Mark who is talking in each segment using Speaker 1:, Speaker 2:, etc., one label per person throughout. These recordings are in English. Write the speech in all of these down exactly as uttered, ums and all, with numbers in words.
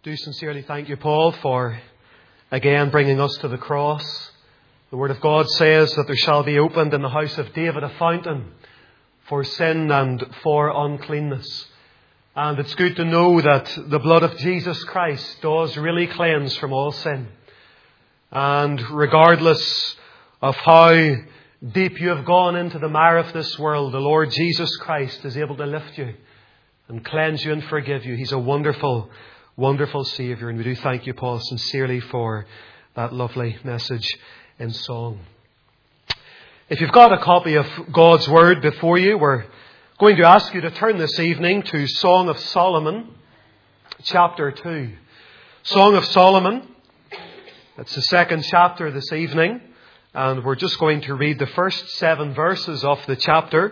Speaker 1: do sincerely thank you, Paul, for again bringing us to the cross. The Word of God says that there shall be opened in the house of David a fountain for sin and for uncleanness. And it's good to know that the blood of Jesus Christ does really cleanse from all sin. And regardless of how deep you have gone into the mire of this world, the Lord Jesus Christ is able to lift you and cleanse you and forgive you. He's a wonderful, wonderful Saviour. And we do thank you, Paul, sincerely for that lovely message in song. If you've got a copy of God's Word before you, we're going to ask you to turn this evening to Song of Solomon, chapter two. Song of Solomon. It's the second chapter this evening. And we're just going to read the first seven verses of the chapter.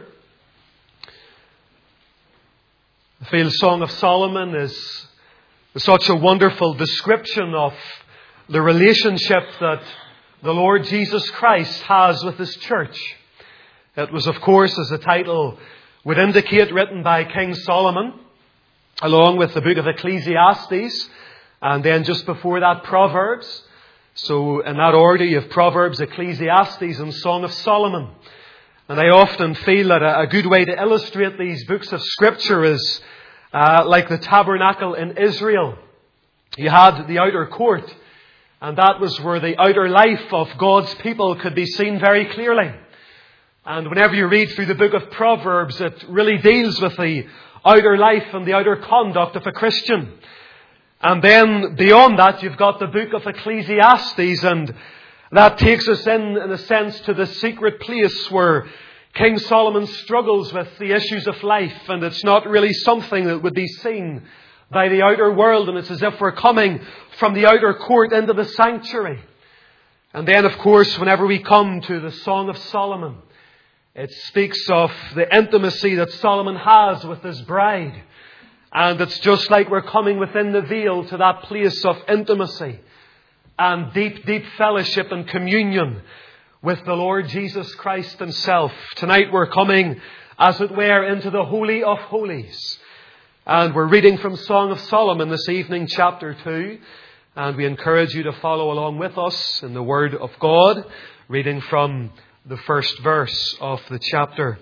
Speaker 1: I feel Song of Solomon is such a wonderful description of the relationship that the Lord Jesus Christ has with His church. It was, of course, as the title would indicate, written by King Solomon, along with the book of Ecclesiastes, and then just before that, Proverbs. So in that order, you have Proverbs, Ecclesiastes, and Song of Solomon. And I often feel that a good way to illustrate these books of Scripture is uh, like the tabernacle in Israel. You had the outer court, and that was where the outer life of God's people could be seen very clearly. And whenever you read through the book of Proverbs, it really deals with the outer life and the outer conduct of a Christian. And then beyond that, you've got the book of Ecclesiastes, and that takes us in, in a sense, to the secret place where King Solomon struggles with the issues of life, and it's not really something that would be seen by the outer world, and it's as if we're coming from the outer court into the sanctuary. And then, of course, whenever we come to the Song of Solomon, it speaks of the intimacy that Solomon has with his bride. And it's just like we're coming within the veil to that place of intimacy and deep, deep fellowship and communion with the Lord Jesus Christ Himself. Tonight we're coming, as it were, into the Holy of Holies. And we're reading from Song of Solomon this evening, chapter two. And we encourage you to follow along with us in the Word of God, reading from the first verse of the chapter.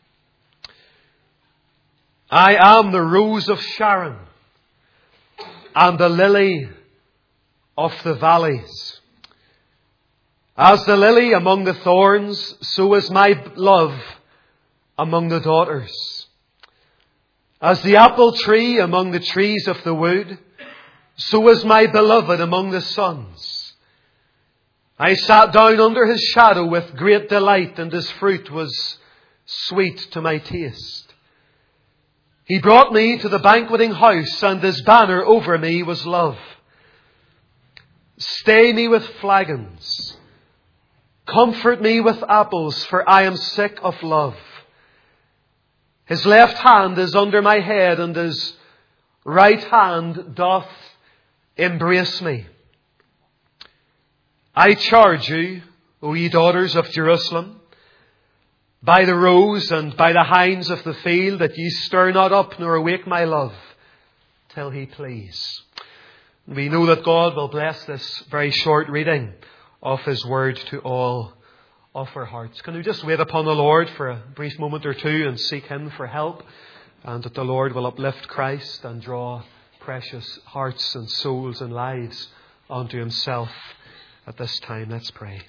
Speaker 1: I am the rose of Sharon and the lily of the valleys. As the lily among the thorns, so is my love among the daughters. As the apple tree among the trees of the wood, so is my beloved among the sons. I sat down under His shadow with great delight, and His fruit was sweet to my taste. He brought me to the banqueting house, and His banner over me was love. Stay me with flagons. Comfort me with apples, for I am sick of love. His left hand is under my head, and His right hand doth embrace me. I charge you, O ye daughters of Jerusalem, by the rose and by the hinds of the field, that ye stir not up nor awake my love, till He please. We know that God will bless this very short reading of His Word to all of our hearts. Can we just wait upon the Lord for a brief moment or two and seek Him for help, and that the Lord will uplift Christ and draw precious hearts and souls and lives unto Himself at this time. Let's pray.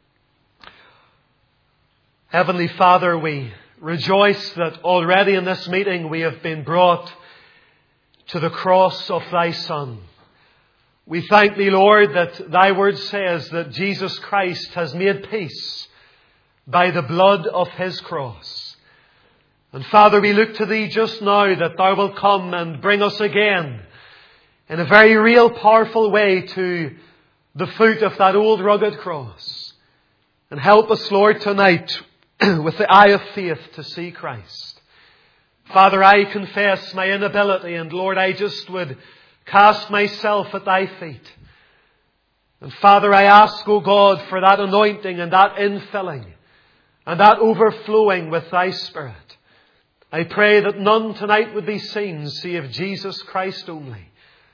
Speaker 1: Heavenly Father, we rejoice that already in this meeting we have been brought to the cross of Thy Son. We thank Thee, Lord, that Thy Word says that Jesus Christ has made peace by the blood of His cross. And Father, we look to Thee just now that Thou wilt come and bring us again in a very real, powerful way to the foot of that old rugged cross. And help us, Lord, tonight with the eye of faith to see Christ. Father, I confess my inability, and Lord, I just would cast myself at Thy feet. And Father, I ask, O God, for that anointing and that infilling and that overflowing with Thy Spirit. I pray that none tonight would be seen save Jesus Christ only.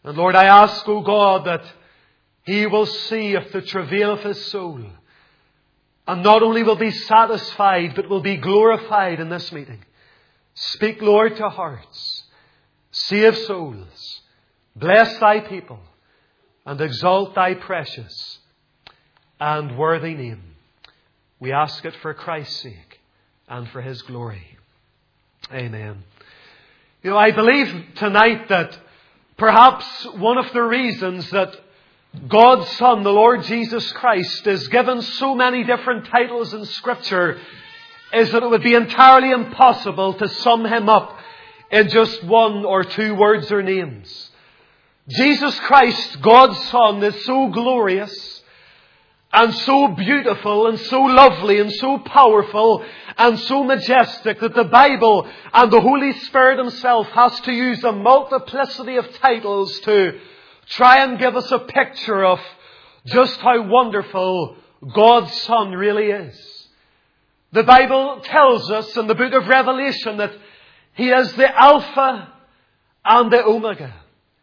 Speaker 1: And Lord, I ask, O God, that He will see of the travail of His soul, and not only will be satisfied, but will be glorified in this meeting. Speak, Lord, to hearts. Save souls. Bless Thy people. And exalt Thy precious and worthy name. We ask it for Christ's sake and for His glory. Amen. You know, I believe tonight that perhaps one of the reasons that God's Son, the Lord Jesus Christ, is given so many different titles in Scripture is that it would be entirely impossible to sum Him up in just one or two words or names. Jesus Christ, God's Son, is so glorious and so beautiful and so lovely and so powerful and so majestic that the Bible and the Holy Spirit Himself has to use a multiplicity of titles to try and give us a picture of just how wonderful God's Son really is. The Bible tells us in the book of Revelation that He is the Alpha and the Omega.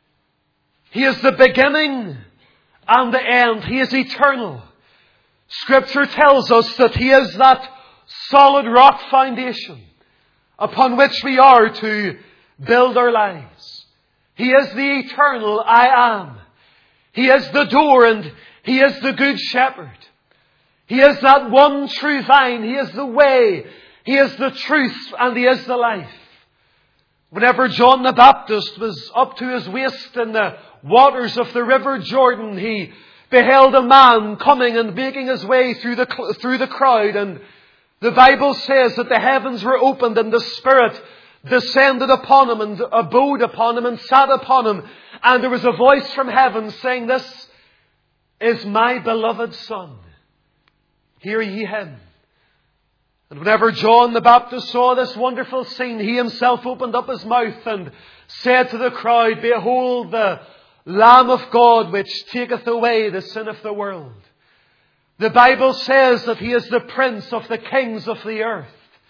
Speaker 1: He is the beginning and the end. He is eternal. Scripture tells us that He is that solid rock foundation upon which we are to build our lives. He is the eternal I am. He is the door and He is the good shepherd. He is that one true vine. He is the way. He is the truth and He is the life. Whenever John the Baptist was up to his waist in the waters of the river Jordan, he beheld a man coming and making his way through the, through the crowd. And the Bible says that the heavens were opened and the Spirit descended upon him and abode upon him and sat upon him. And there was a voice from heaven saying, "This is my beloved Son. Hear ye Him." And whenever John the Baptist saw this wonderful scene, he himself opened up his mouth and said to the crowd, "Behold the Lamb of God which taketh away the sin of the world." The Bible says that He is the Prince of the kings of the earth.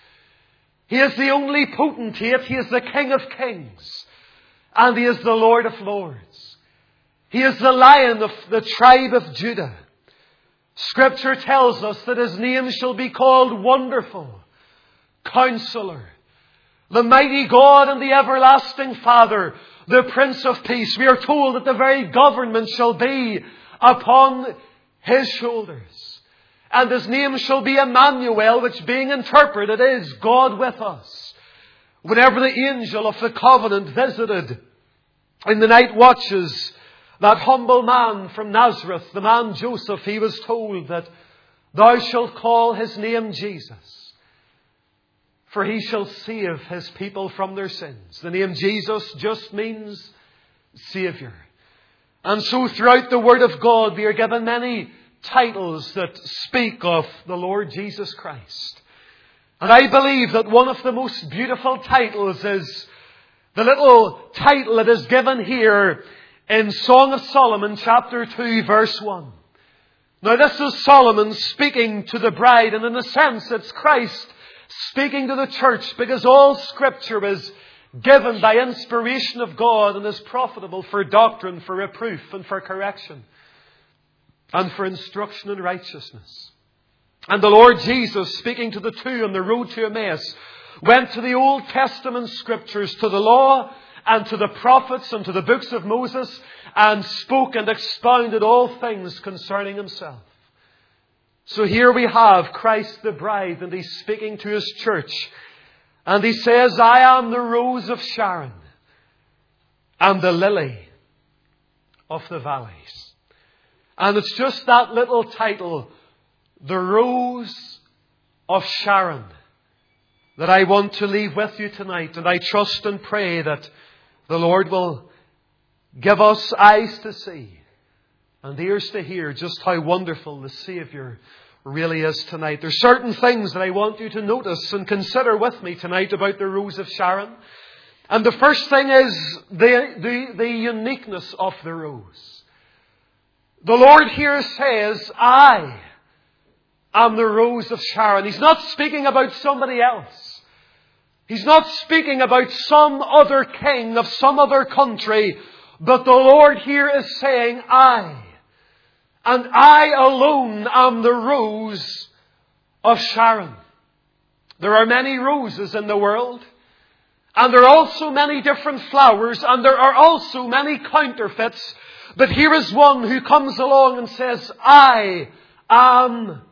Speaker 1: He is the only potentate. He is the King of kings. And He is the Lord of lords. He is the Lion of the tribe of Judah. Scripture tells us that His name shall be called Wonderful, Counselor, the Mighty God and the Everlasting Father, the Prince of Peace. We are told that the very government shall be upon His shoulders. And His name shall be Emmanuel, which being interpreted is God with us. Whenever the angel of the covenant visited in the night watches that humble man from Nazareth, the man Joseph, he was told that "Thou shalt call His name Jesus, for He shall save His people from their sins." The name Jesus just means Saviour. And so throughout the Word of God we are given many titles that speak of the Lord Jesus Christ. And I believe that one of the most beautiful titles is the little title that is given here in Song of Solomon chapter two verse one. Now this is Solomon speaking to the bride, and in a sense it's Christ speaking to the church, because all Scripture is given by inspiration of God and is profitable for doctrine, for reproof and for correction, and for instruction in righteousness. And the Lord Jesus, speaking to the two on the road to Emmaus, went to the Old Testament Scriptures, to the law and to the prophets and to the books of Moses, and spoke and expounded all things concerning Himself. So here we have Christ the bride, and He's speaking to His church. And He says, "I am the rose of Sharon and the lily of the valleys." And it's just that little title, "The Rose of Sharon," that I want to leave with you tonight. And I trust and pray that the Lord will give us eyes to see and ears to hear just how wonderful the Saviour really is tonight. There's certain things that I want you to notice and consider with me tonight about the Rose of Sharon. And the first thing is the, the, the uniqueness of the rose. The Lord here says, "I am the Rose of Sharon." He's not speaking about somebody else. He's not speaking about some other king of some other country. But the Lord here is saying, I, and I alone am the rose of Sharon. There are many roses in the world, and there are also many different flowers, and there are also many counterfeits. But here is one who comes along and says, I am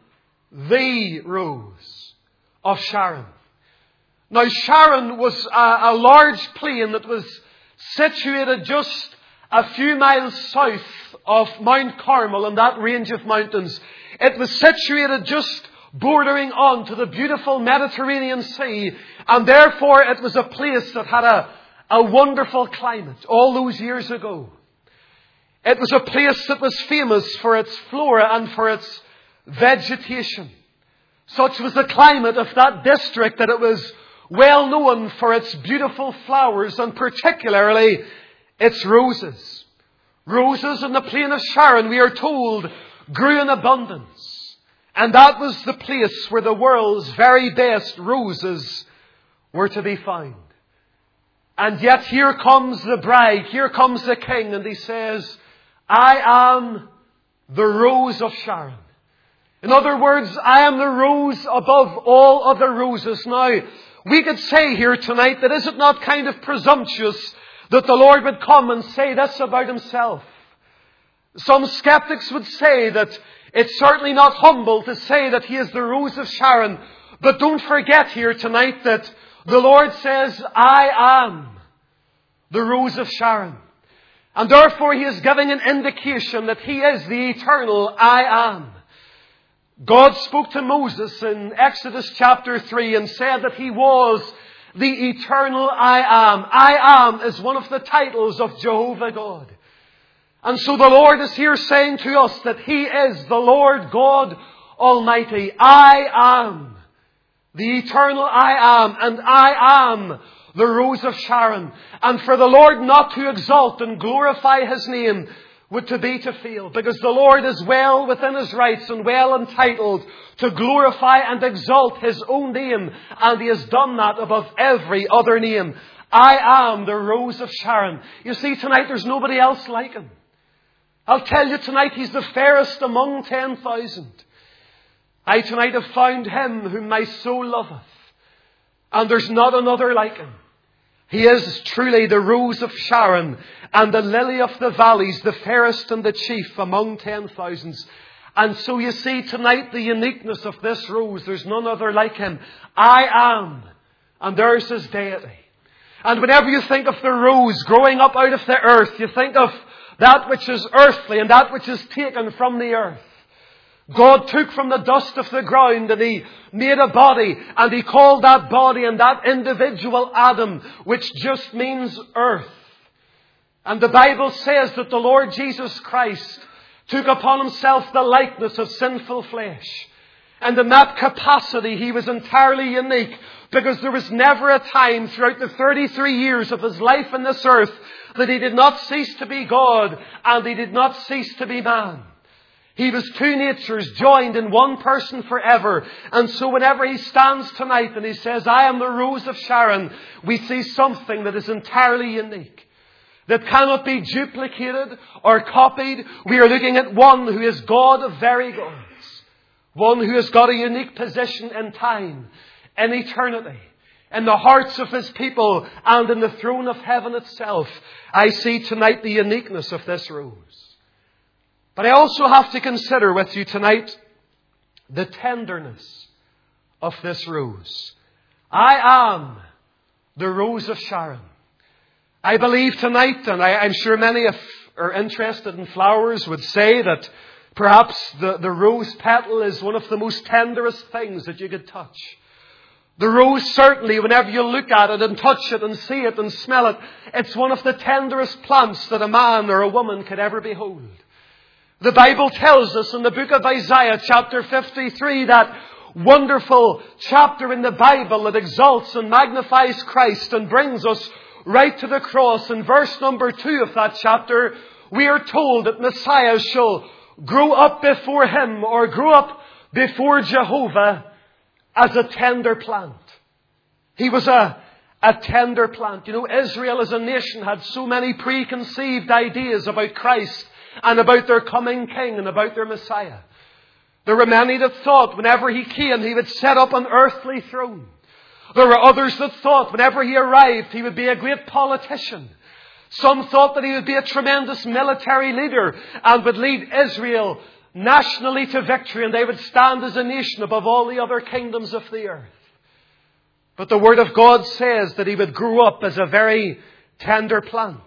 Speaker 1: the rose of Sharon. Now, Sharon was a, a large plain that was situated just a few miles south of Mount Carmel and that range of mountains. It was situated just bordering on to the beautiful Mediterranean Sea, and therefore it was a place that had a, a wonderful climate all those years ago. It was a place that was famous for its flora and for its vegetation. Such was the climate of that district that it was well known for its beautiful flowers and particularly its roses. Roses in the plain of Sharon, we are told, grew in abundance. And that was the place where the world's very best roses were to be found. And yet here comes the bride, here comes the king, and he says, I am the rose of Sharon. In other words, I am the rose above all other roses. Now, we could say here tonight that is it not kind of presumptuous that the Lord would come and say this about Himself? Some skeptics would say that it's certainly not humble to say that He is the rose of Sharon. But don't forget here tonight that the Lord says, I am the rose of Sharon. And therefore He is giving an indication that He is the eternal I am. God spoke to Moses in Exodus chapter three and said that He was the eternal I am. I am is one of the titles of Jehovah God. And so the Lord is here saying to us that He is the Lord God Almighty. I am the eternal I am, and I am the rose of Sharon. And for the Lord not to exalt and glorify His name would to be to fail, because the Lord is well within His rights and well entitled to glorify and exalt His own name, and He has done that above every other name. I am the rose of Sharon. You see, tonight there's nobody else like Him. I'll tell you tonight, He's the fairest among ten thousand. I tonight have found Him whom my soul loveth, and there's not another like Him. He is truly the rose of Sharon and the lily of the valleys, the fairest and the chief among ten thousands. And so you see tonight the uniqueness of this rose. There's none other like Him. I am. And there's His deity. And whenever you think of the rose growing up out of the earth, you think of that which is earthly and that which is taken from the earth. God took from the dust of the ground and He made a body, and He called that body and that individual Adam, which just means earth. And the Bible says that the Lord Jesus Christ took upon Himself the likeness of sinful flesh. And in that capacity He was entirely unique, because there was never a time throughout the thirty-three years of His life on this earth that He did not cease to be God and He did not cease to be man. He was two natures joined in one person forever. And so whenever He stands tonight and He says, I am the rose of Sharon, we see something that is entirely unique, that cannot be duplicated or copied. We are looking at one who is God of very gods. One who has got a unique position in time, in eternity, in the hearts of His people, and in the throne of heaven itself. I see tonight the uniqueness of this rose. But I also have to consider with you tonight the tenderness of this rose. I am the rose of Sharon. I believe tonight, and I, I'm sure many of are interested in flowers, would say that perhaps the, the rose petal is one of the most tenderest things that you could touch. The rose, certainly, whenever you look at it and touch it and see it and smell it, it's one of the tenderest plants that a man or a woman could ever behold. The Bible tells us in the book of Isaiah chapter fifty-three, that wonderful chapter in the Bible that exalts and magnifies Christ and brings us right to the cross. In verse number two of that chapter, we are told that Messiah shall grow up before Him, or grow up before Jehovah, as a tender plant. He was a, a tender plant. You know, Israel as a nation had so many preconceived ideas about Christ and about their coming King and about their Messiah. There were many that thought whenever He came, He would set up an earthly throne. There were others that thought whenever He arrived, He would be a great politician. Some thought that He would be a tremendous military leader and would lead Israel nationally to victory, and they would stand as a nation above all the other kingdoms of the earth. But the Word of God says that He would grow up as a very tender plant.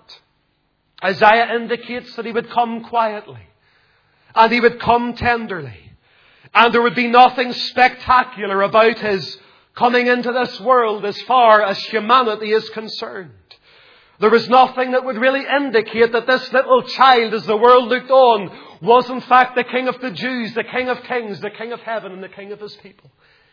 Speaker 1: Isaiah indicates that He would come quietly and He would come tenderly. And there would be nothing spectacular about His coming into this world as far as humanity is concerned. There was nothing that would really indicate that this little child, as the world looked on, was in fact the King of the Jews, the King of Kings, the King of Heaven, and the King of His people.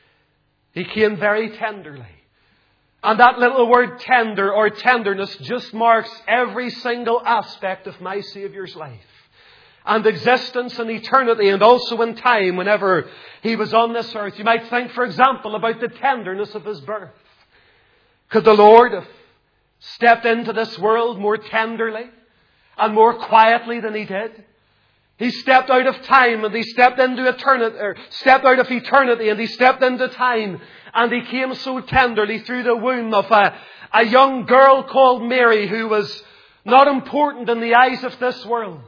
Speaker 1: He came very tenderly. And that little word tender or tenderness just marks every single aspect of my Saviour's life and existence and eternity, and also in time whenever He was on this earth. You might think, for example, about the tenderness of His birth. Could the Lord have stepped into this world more tenderly and more quietly than He did? He stepped out of time and He stepped into eternity, or stepped out of eternity and He stepped into time, and He came so tenderly through the womb of a, a young girl called Mary, who was not important in the eyes of this world.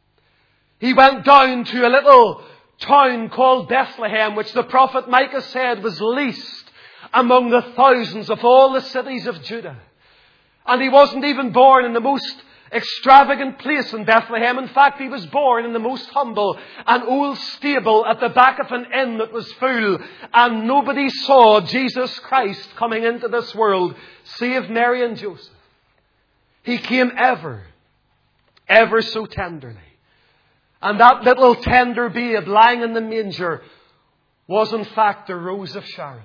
Speaker 1: He went down to a little town called Bethlehem, which the prophet Micah said was least among the thousands of all the cities of Judah. And He wasn't even born in the most extravagant place in Bethlehem. In fact, He was born in the most humble, an old stable at the back of an inn that was full. And nobody saw Jesus Christ coming into this world save Mary and Joseph. He came ever, ever so tenderly. And that little tender babe lying in the manger was in fact the Rose of Sharon.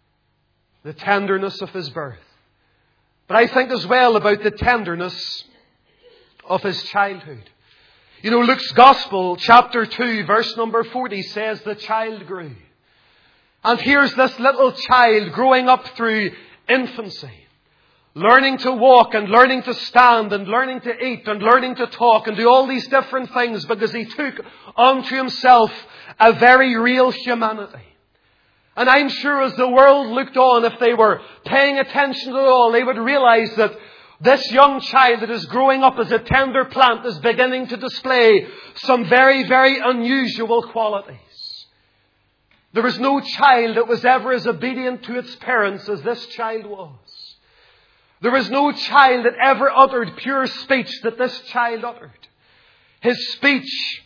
Speaker 1: The tenderness of His birth. But I think as well about the tenderness of His childhood. You know, Luke's Gospel, chapter two, verse number forty says the child grew. And here's this little child growing up through infancy. Learning to walk and learning to stand and learning to eat and learning to talk and do all these different things, because he took unto himself a very real humanity. And I'm sure as the world looked on, if they were paying attention at all, they would realize that this young child that is growing up as a tender plant is beginning to display some very, very unusual qualities. There was no child that was ever as obedient to its parents as this child was. There was no child that ever uttered pure speech that this child uttered. His speech,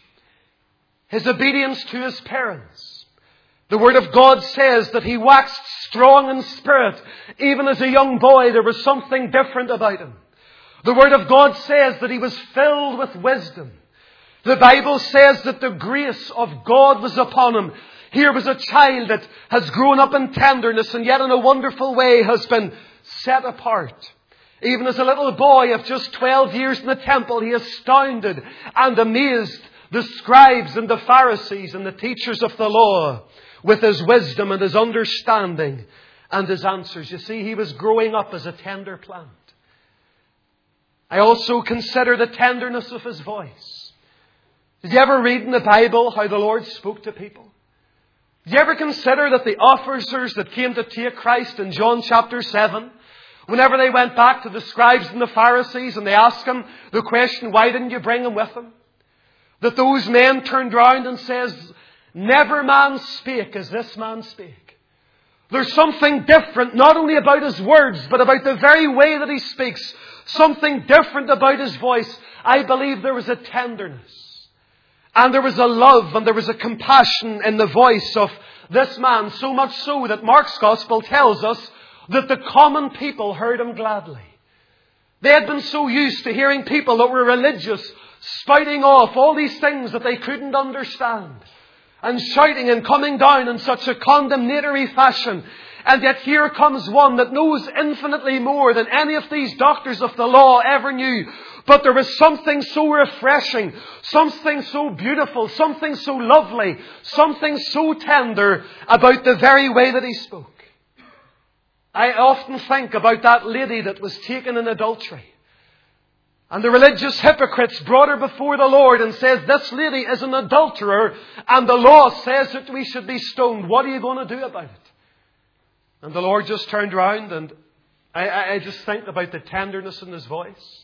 Speaker 1: his obedience to his parents. The Word of God says that he waxed strong in spirit. Even as a young boy, there was something different about him. The Word of God says that he was filled with wisdom. The Bible says that the grace of God was upon him. Here was a child that has grown up in tenderness and yet in a wonderful way has been set apart. Even as a little boy of just twelve years in the temple, he astounded and amazed the scribes and the Pharisees and the teachers of the law with his wisdom and his understanding and his answers. You see, he was growing up as a tender plant. I also consider the tenderness of his voice. Did you ever read in the Bible how the Lord spoke to people? Did you ever consider that the officers that came to take Christ in John chapter seven, whenever they went back to the scribes and the Pharisees and they asked him the question, why didn't you bring him with them? That those men turned round and says, never man spake as this man spake. There's something different, not only about his words, but about the very way that he speaks. Something different about his voice. I believe there was a tenderness. And there was a love and there was a compassion in the voice of this man. So much so that Mark's Gospel tells us that the common people heard him gladly. They had been so used to hearing people that were religious spouting off all these things that they couldn't understand. And shouting and coming down in such a condemnatory fashion. And yet here comes one that knows infinitely more than any of these doctors of the law ever knew. But there was something so refreshing, something so beautiful, something so lovely, something so tender about the very way that he spoke. I often think about that lady that was taken in adultery. And the religious hypocrites brought her before the Lord and says, this lady is an adulterer and the law says that we should be stoned. What are you going to do about it? And the Lord just turned around, and I, I just think about the tenderness in His voice.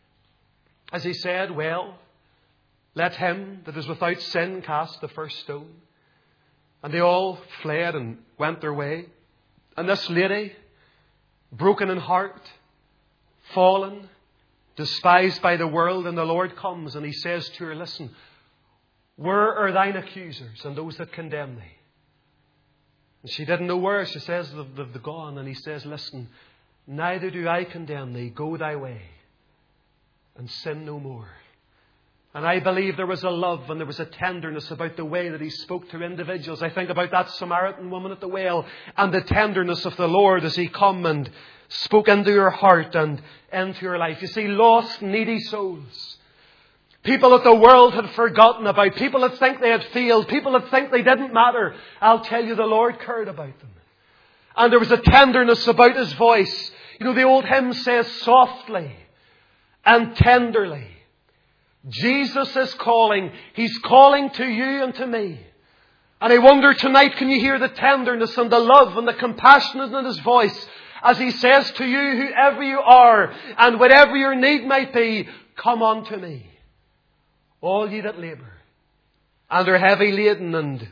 Speaker 1: As He said, well, let him that is without sin cast the first stone. And they all fled and went their way. And this lady, broken in heart, fallen, despised by the world, and the Lord comes and He says to her, listen, where are thine accusers and those that condemn thee? And she didn't know where. She says, they've, they've gone. And He says, listen, neither do I condemn thee. Go thy way and sin no more. And I believe there was a love and there was a tenderness about the way that He spoke to individuals. I think about that Samaritan woman at the well and the tenderness of the Lord as He come and spoke into your heart and into your life. You see, lost, needy souls. People that the world had forgotten about. People that think they had failed. People that think they didn't matter. I'll tell you, the Lord cared about them. And there was a tenderness about His voice. You know, the old hymn says, softly and tenderly, Jesus is calling. He's calling to you and to me. And I wonder tonight, can you hear the tenderness and the love and the compassion in His voice as He says to you, whoever you are and whatever your need might be, come unto me, all ye that labour and are heavy laden, and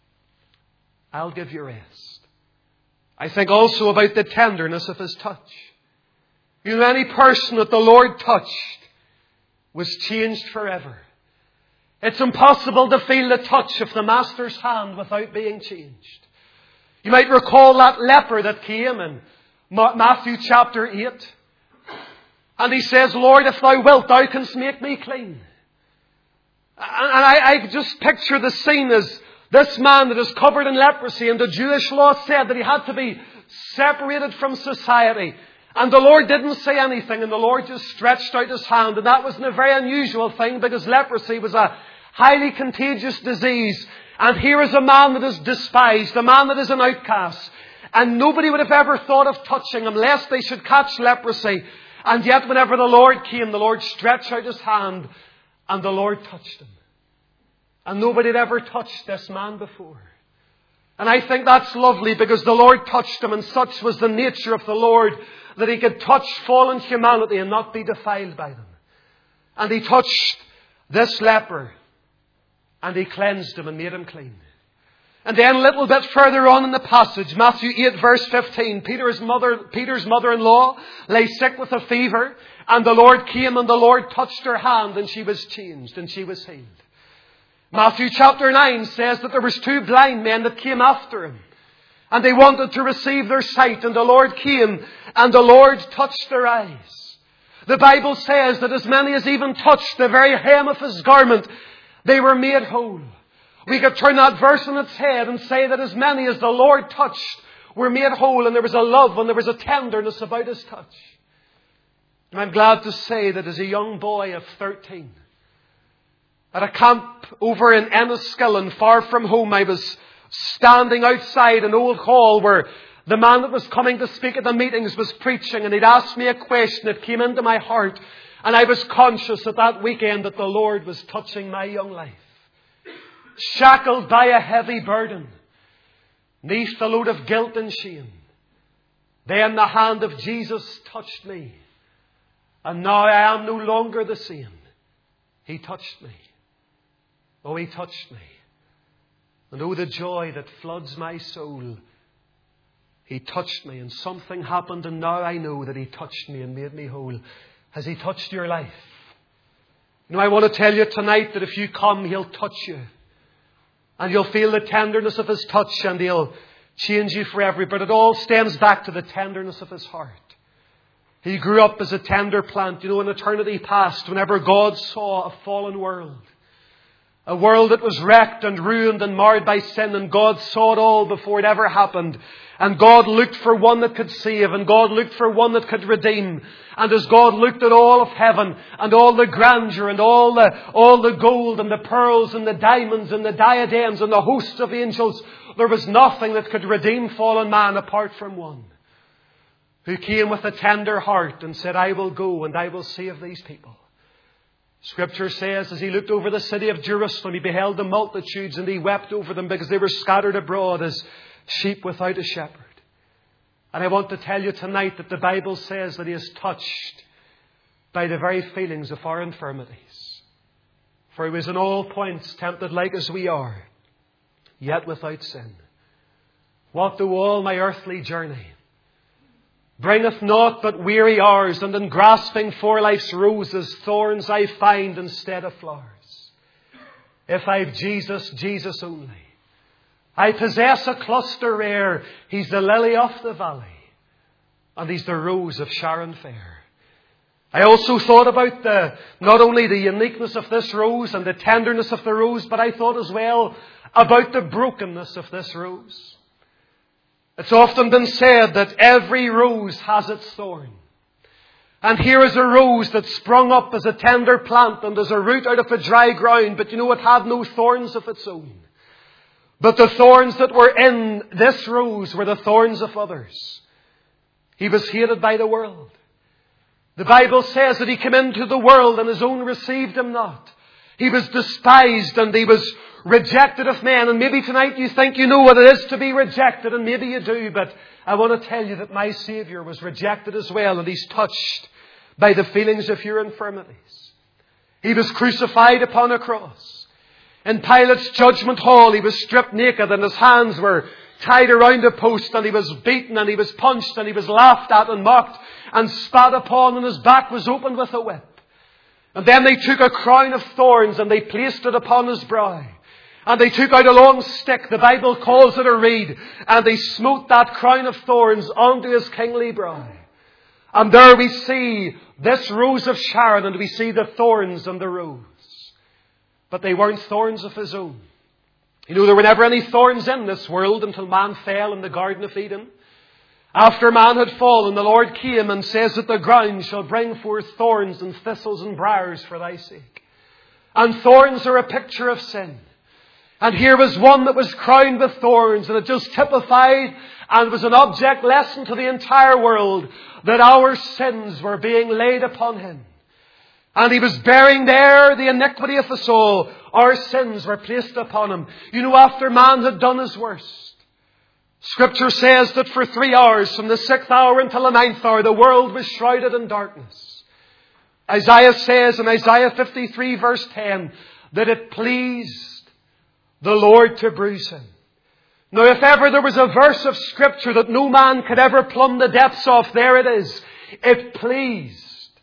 Speaker 1: I'll give you rest. I think also about the tenderness of His touch. You know, any person that the Lord touched was changed forever. It's impossible to feel the touch of the Master's hand without being changed. You might recall that leper that came in Matthew chapter eight. And he says, Lord, if thou wilt, thou canst make me clean. And I, I just picture the scene as this man that is covered in leprosy, and the Jewish law said that he had to be separated from society. And the Lord didn't say anything, and the Lord just stretched out His hand. And that wasn't a very unusual thing, because leprosy was a highly contagious disease. And here is a man that is despised, a man that is an outcast. And nobody would have ever thought of touching him lest they should catch leprosy. And yet whenever the Lord came, the Lord stretched out His hand and the Lord touched him. And nobody had ever touched this man before. And I think that's lovely, because the Lord touched him, and such was the nature of the Lord that He could touch fallen humanity and not be defiled by them. And He touched this leper and He cleansed him and made him clean. And then a little bit further on in the passage, Matthew eight verse fifteen, Peter's mother, Peter's mother-in-law lay sick with a fever, and the Lord came and the Lord touched her hand, and she was changed and she was healed. Matthew chapter nine says that there was two blind men that came after Him, and they wanted to receive their sight, and the Lord came and the Lord touched their eyes. The Bible says that as many as even touched the very hem of His garment, they were made whole. We could turn that verse on its head and say that as many as the Lord touched were made whole, and there was a love and there was a tenderness about His touch. And I'm glad to say that as a young boy of thirteen, at a camp over in Enniskillen, far from home, I was standing outside an old hall where the man that was coming to speak at the meetings was preaching, and he'd asked me a question that came into my heart, and I was conscious at that weekend that the Lord was touching my young life. Shackled by a heavy burden, neath the load of guilt and shame, then the hand of Jesus touched me, and now I am no longer the same. He touched me. Oh, He touched me. And oh, the joy that floods my soul. He touched me, and something happened, and now I know that He touched me and made me whole. Has He touched your life? You know, I want to tell you tonight that if you come, He'll touch you. And you'll feel the tenderness of His touch, and He'll change you forever. But it all stems back to the tenderness of His heart. He grew up as a tender plant. You know, in eternity past, whenever God saw a fallen world, a world that was wrecked and ruined and marred by sin, and God saw it all before it ever happened. And God looked for one that could save, and God looked for one that could redeem. And as God looked at all of heaven and all the grandeur and all the, all the gold and the pearls and the diamonds and the diadems and the hosts of angels, there was nothing that could redeem fallen man apart from one. who came with a tender heart and said, I will go and I will save these people. Scripture says, as he looked over the city of Jerusalem, he beheld the multitudes and he wept over them because they were scattered abroad as sheep without a shepherd. And I want to tell you tonight that the Bible says that he is touched by the very feelings of our infirmities. For he was in all points tempted like as we are, yet without sin. What though all my earthly journey bringeth naught but weary hours, and in grasping for life's roses, thorns I find instead of flowers. If I've Jesus, Jesus only, I possess a cluster rare. He's the lily of the valley, and He's the rose of Sharon fair. I also thought about the, not only the uniqueness of this rose and the tenderness of the rose, but I thought as well about the brokenness of this rose. It's often been said that every rose has its thorn. And here is a rose that sprung up as a tender plant and as a root out of a dry ground, but you know it had no thorns of its own. But the thorns that were in this rose were the thorns of others. He was hated by the world. The Bible says that He came into the world and His own received Him not. He was despised and He was rejected of men. And maybe tonight you think you know what it is to be rejected, and maybe you do, but I want to tell you that my Saviour was rejected as well, and He's touched by the feelings of your infirmities. He was crucified upon a cross. In Pilate's judgment hall, He was stripped naked and His hands were tied around a post, and He was beaten and He was punched and He was laughed at and mocked and spat upon, and His back was opened with a whip. And then they took a crown of thorns and they placed it upon His brow. And they took out a long stick, the Bible calls it a reed, and they smote that crown of thorns onto His kingly brow. And there we see this rose of Sharon, and we see the thorns on the rose. But they weren't thorns of His own. You know, there were never any thorns in this world until man fell in the Garden of Eden. After man had fallen, the Lord came and says that the ground shall bring forth thorns and thistles and briars for thy sake. And thorns are a picture of sin. And here was one that was crowned with thorns, and it just typified and was an object lesson to the entire world that our sins were being laid upon Him. And He was bearing there the iniquity of us all. Our sins were placed upon Him. You know, after man had done his worst, Scripture says that for three hours, from the sixth hour until the ninth hour, the world was shrouded in darkness. Isaiah says in Isaiah fifty-three verse ten that it pleased the Lord to bruise Him. Now, if ever there was a verse of Scripture that no man could ever plumb the depths of, there it is. It pleased.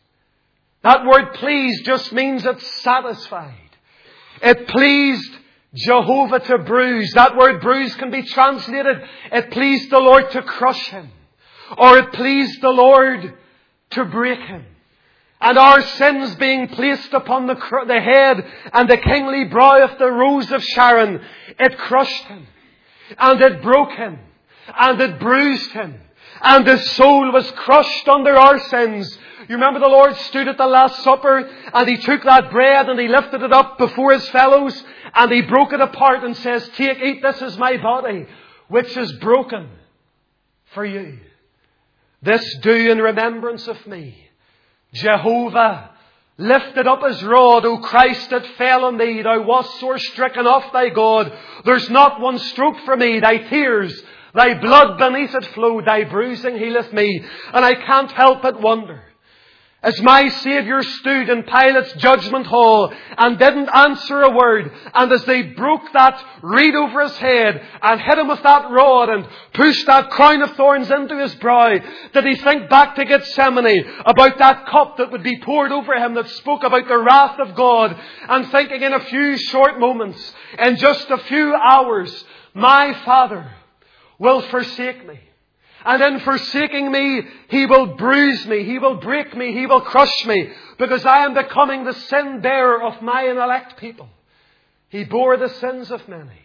Speaker 1: That word pleased just means it's satisfied. It pleased Jehovah to bruise. That word bruise can be translated, it pleased the Lord to crush Him. Or it pleased the Lord to break Him. And our sins being placed upon the, the head and the kingly brow of the rose of Sharon, it crushed Him. And it broke Him. And it bruised Him. And His soul was crushed under our sins. You remember the Lord stood at the Last Supper and He took that bread and He lifted it up before His fellows and He broke it apart and says, take, eat, this is my body, which is broken for you. This do in remembrance of me. Jehovah lifted up His rod, O Christ, that fell on thee. Thou wast sore stricken of thy God. There's not one stroke for me. Thy tears, thy blood beneath it flowed. Thy bruising healeth me. And I can't help but wonder, as my Saviour stood in Pilate's judgment hall and didn't answer a word, and as they broke that reed over His head and hit Him with that rod and pushed that crown of thorns into His brow, did He think back to Gethsemane about that cup that would be poured over Him that spoke about the wrath of God, and thinking in a few short moments, in just a few hours, my Father will forsake me. And in forsaking me, He will bruise me, He will break me, He will crush me, because I am becoming the sin bearer of my elect people. He bore the sins of many.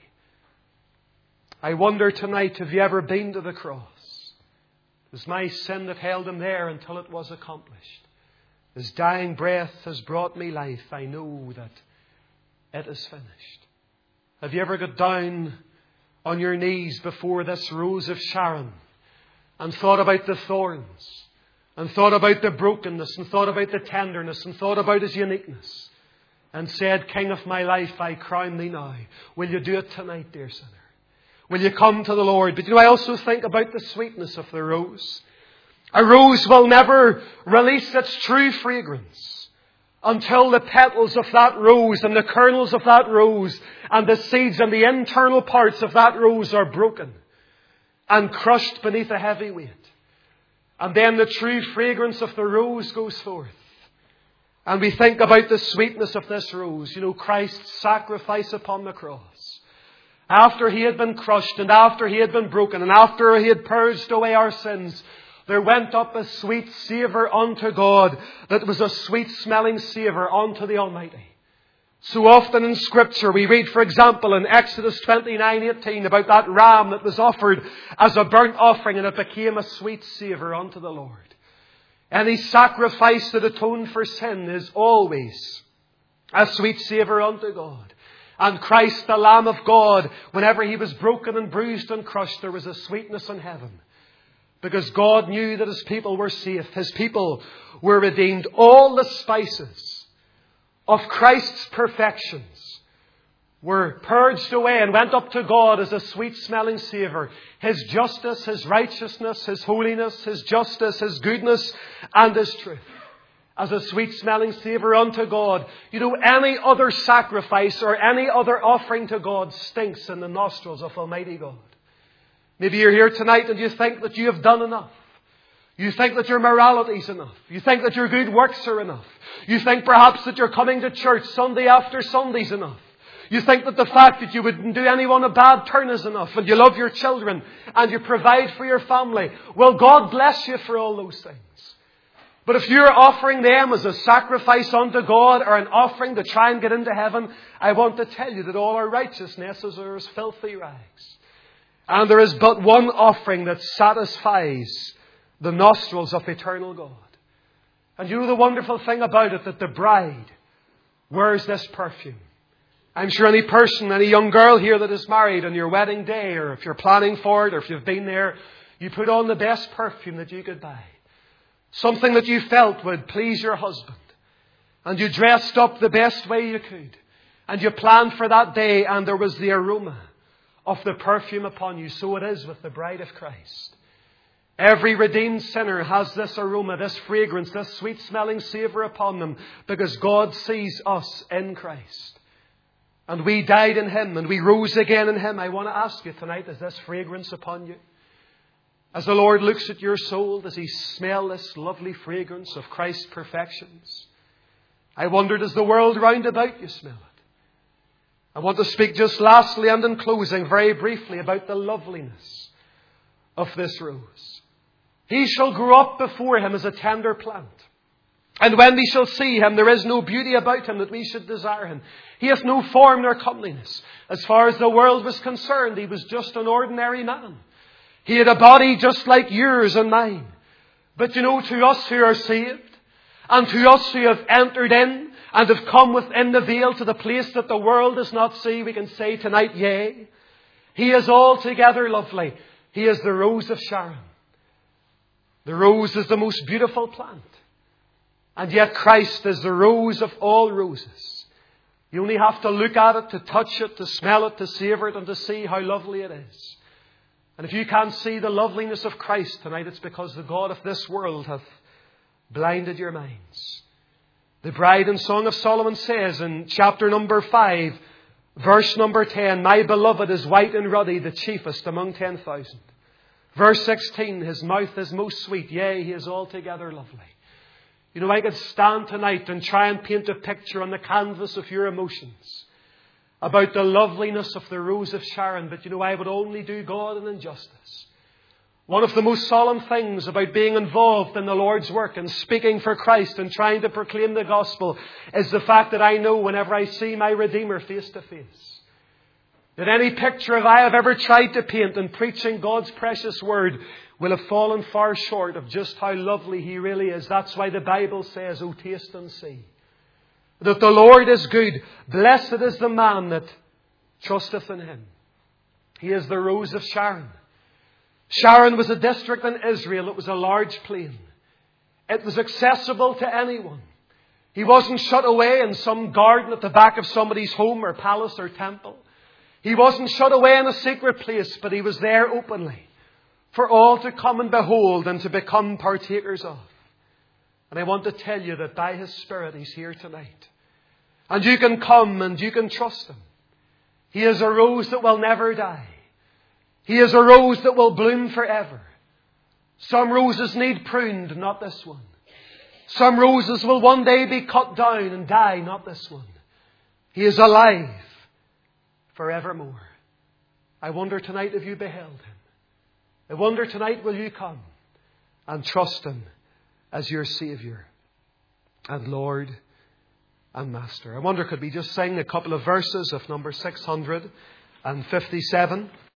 Speaker 1: I wonder tonight, have you ever been to the cross? It was my sin that held Him there until it was accomplished. His dying breath has brought me life. I know that it is finished. Have you ever got down on your knees before this rose of Sharon and thought about the thorns, and thought about the brokenness, and thought about the tenderness, and thought about His uniqueness, and said, King of my life, I crown Thee now. Will you do it tonight, dear sinner? Will you come to the Lord? But you know, I also think about the sweetness of the rose. A rose will never release its true fragrance until the petals of that rose and the kernels of that rose and the seeds and the internal parts of that rose are broken and crushed beneath a heavy weight. And then the true fragrance of the rose goes forth. And we think about the sweetness of this rose. You know, Christ's sacrifice upon the cross. After He had been crushed and after He had been broken and after He had purged away our sins, there went up a sweet savour unto God that was a sweet smelling savour unto the Almighty. So often in Scripture we read, for example, in Exodus twenty-nine eighteen about that ram that was offered as a burnt offering and it became a sweet savour unto the Lord. Any sacrifice that atoned for sin is always a sweet savour unto God. And Christ, the Lamb of God, whenever He was broken and bruised and crushed, there was a sweetness in heaven. Because God knew that His people were safe. His people were redeemed. All the spices of Christ's perfections were purged away and went up to God as a sweet smelling savour. His justice, His righteousness, His holiness, His justice, His goodness and His truth. As a sweet smelling savour unto God. You know, any other sacrifice or any other offering to God stinks in the nostrils of Almighty God. Maybe you're here tonight and you think that you have done enough. You think that your morality is enough. You think that your good works are enough. You think perhaps that you're coming to church Sunday after Sunday is enough. You think that the fact that you wouldn't do anyone a bad turn is enough, and you love your children and you provide for your family. Well, God bless you for all those things. But if you're offering them as a sacrifice unto God or an offering to try and get into heaven, I want to tell you that all our righteousnesses are as filthy rags. And there is but one offering that satisfies the nostrils of eternal God. And you know the wonderful thing about it, that the bride wears this perfume. I'm sure any person, any young girl here that is married on your wedding day, or if you're planning for it, or if you've been there, you put on the best perfume that you could buy. Something that you felt would please your husband. And you dressed up the best way you could. And you planned for that day, and there was the aroma of the perfume upon you. So it is with the bride of Christ. Every redeemed sinner has this aroma, this fragrance, this sweet smelling savour upon them, because God sees us in Christ. And we died in Him and we rose again in Him. I want to ask you tonight, is this fragrance upon you? As the Lord looks at your soul, does He smell this lovely fragrance of Christ's perfections? I wonder, does the world round about you smell it? I want to speak just lastly and in closing very briefly about the loveliness of this rose. He shall grow up before Him as a tender plant. And when we shall see Him, there is no beauty about Him that we should desire Him. He hath no form nor comeliness. As far as the world was concerned, He was just an ordinary man. He had a body just like yours and mine. But you know, to us who are saved, and to us who have entered in and have come within the veil to the place that the world does not see, we can say tonight, yea, He is altogether lovely. He is the rose of Sharon. The rose is the most beautiful plant. And yet Christ is the rose of all roses. You only have to look at it, to touch it, to smell it, to savour it, and to see how lovely it is. And if you can't see the loveliness of Christ tonight, it's because the God of this world hath blinded your minds. The bride in Song of Solomon says in chapter number five, verse number ten, my beloved is white and ruddy, the chiefest among ten thousand. Verse sixteen, His mouth is most sweet, yea, He is altogether lovely. You know, I could stand tonight and try and paint a picture on the canvas of your emotions about the loveliness of the rose of Sharon, but you know, I would only do God an injustice. One of the most solemn things about being involved in the Lord's work and speaking for Christ and trying to proclaim the gospel is the fact that I know whenever I see my Redeemer face to face, that any picture of I have ever tried to paint in preaching God's precious word will have fallen far short of just how lovely He really is. That's why the Bible says, O taste and see that the Lord is good. Blessed is the man that trusteth in Him. He is the rose of Sharon. Sharon was a district in Israel. It was a large plain. It was accessible to anyone. He wasn't shut away in some garden at the back of somebody's home or palace or temple. He wasn't shut away in a secret place, but he was there openly for all to come and behold and to become partakers of. And I want to tell you that by His Spirit He's here tonight. And you can come and you can trust Him. He is a rose that will never die. He is a rose that will bloom forever. Some roses need pruned, not this one. Some roses will one day be cut down and die, not this one. He is alive forevermore. I wonder tonight if you beheld Him. I wonder tonight will you come and trust Him as your Saviour and Lord and Master. I wonder could we just sing a couple of verses of number six hundred fifty-seven.